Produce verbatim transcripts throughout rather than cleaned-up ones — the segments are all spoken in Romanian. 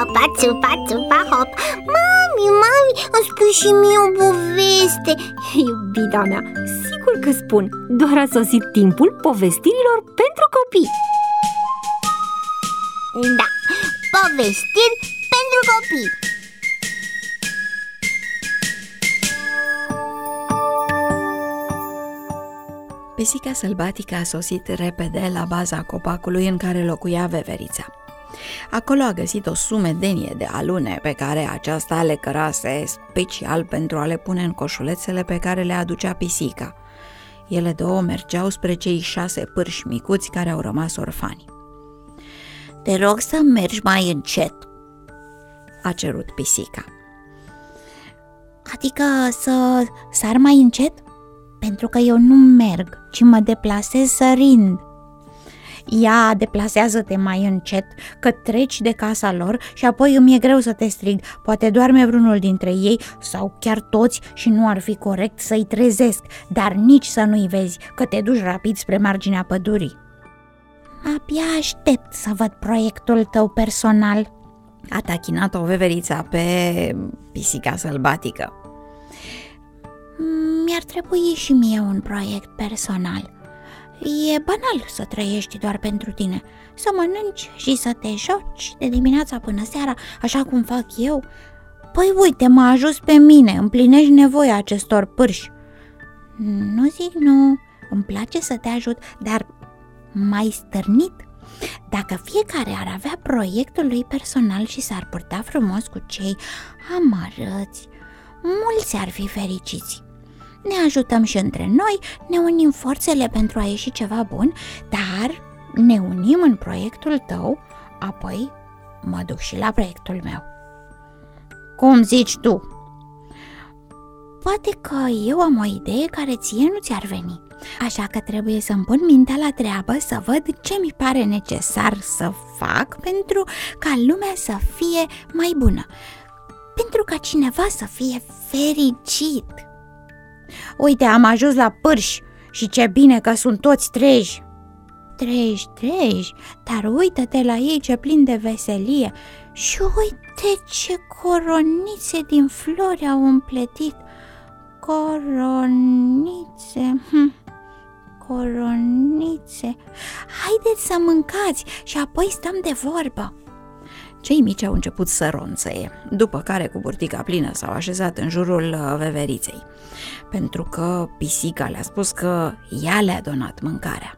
țupa, țupa, țupa, hop. Mami, mami, îmi spui și mie o poveste. Iubita mea, sigur că spun. Doar a sosit timpul povestirilor pentru copii. Da, povestiri pentru copii. Pisica sălbatică a sosit repede la baza copacului în care locuia veverița. Acolo a găsit o sumedenie de alune pe care aceasta le cărase special pentru a le pune în coșulețele pe care le aducea pisica. Ele două mergeau spre cei șase pârși micuți care au rămas orfani. Te rog să mergi mai încet, a cerut pisica. Adică să sar mai încet? Pentru că eu nu merg, ci mă deplasez sărind. Ia, deplasează-te mai încet, că treci de casa lor și apoi îmi e greu să te strig. Poate doarme vreunul dintre ei sau chiar toți și nu ar fi corect să-i trezesc, dar nici să nu-i vezi, că te duci rapid spre marginea pădurii. Abia aștept să văd proiectul tău personal, a tachinat-o veverița pe pisica sălbatică. Mi-ar trebui și mie un proiect personal. E banal să trăiești doar pentru tine, să mănânci și să te joci de dimineața până seara, așa cum fac eu. Păi uite, mă ajuți pe mine, împlinești nevoia acestor pârși. Nu zic nu, îmi place să te ajut, dar mai stârnit. Dacă fiecare ar avea proiectul lui personal și s-ar purta frumos cu cei amărâți, mulți ar fi fericiți. Ne ajutăm și între noi, ne unim forțele pentru a ieși ceva bun, dar ne unim în proiectul tău, apoi mă duc și la proiectul meu. Cum zici tu? Poate că eu am o idee care ție nu ți-ar veni, așa că trebuie să-mi pun mintea la treabă să văd ce mi pare necesar să fac pentru ca lumea să fie mai bună, pentru ca cineva să fie fericit. Uite, am ajuns la pârși și ce bine că sunt toți treji. Treji, treji, dar uită-te la ei ce plin de veselie și uite ce coronițe din flori au împletit. Coronițe, hm, coronițe. Haideți să mâncați și apoi stăm de vorbă. Cei mici au început să ronțăie, după care cu burtica plină s-au așezat în jurul veveriței, pentru că pisica le-a spus că ea le-a donat mâncarea.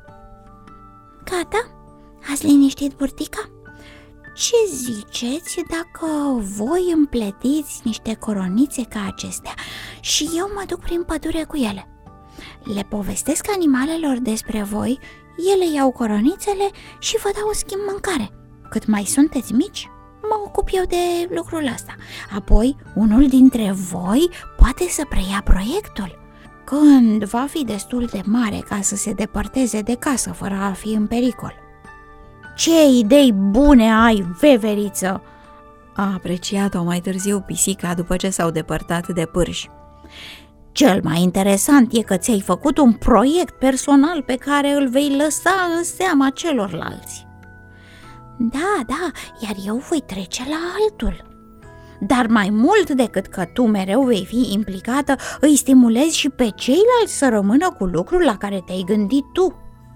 Gata? Ați liniștit burtica? Ce ziceți dacă voi împletiți niște coronițe ca acestea și eu mă duc prin pădure cu ele? Le povestesc animalelor despre voi, ele iau coronițele și vă dau în schimb mâncare. Cât mai sunteți mici, mă ocup eu de lucrul ăsta. Apoi, unul dintre voi poate să preia proiectul. Când va fi destul de mare ca să se depărteze de casă fără a fi în pericol. Ce idei bune ai, veveriță! A apreciat-o mai târziu pisica după ce s-au depărtat de pârși. Cel mai interesant e că ți-ai făcut un proiect personal pe care îl vei lăsa în seama celorlalți. Da, da, iar eu voi trece la altul. Dar mai mult decât că tu mereu vei fi implicată, îi stimulezi și pe ceilalți să rămână cu lucrul la care te-ai gândit tu.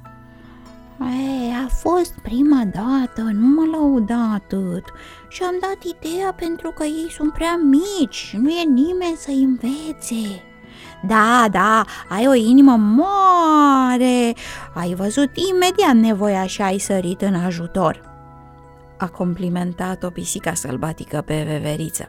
E, a fost prima dată, nu mă lăuda atât și am dat ideea pentru că ei sunt prea mici și nu e nimeni să-i învețe. Da, da, ai o inimă mare, ai văzut imediat nevoia și ai sărit în ajutor. A complimentat-o pisica sălbatică pe veveriță.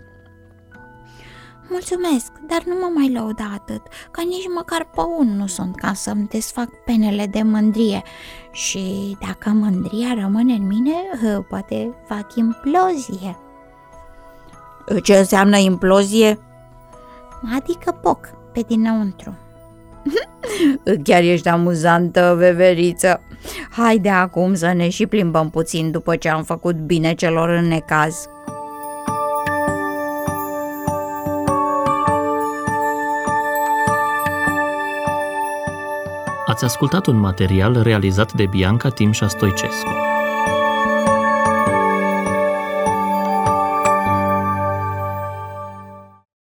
Mulțumesc, dar nu mă mai lăuda atât, că nici măcar păun nu sunt ca să-mi desfac penele de mândrie. Și dacă mândria rămâne în mine, poate fac implozie. Ce înseamnă implozie? Adică poc pe dinăuntru. Chiar ești amuzantă, veveriță. Haide acum să ne și plimbăm puțin după ce am făcut bine celor în necaz. Ați ascultat un material realizat de Bianca Timșa Stoicescu.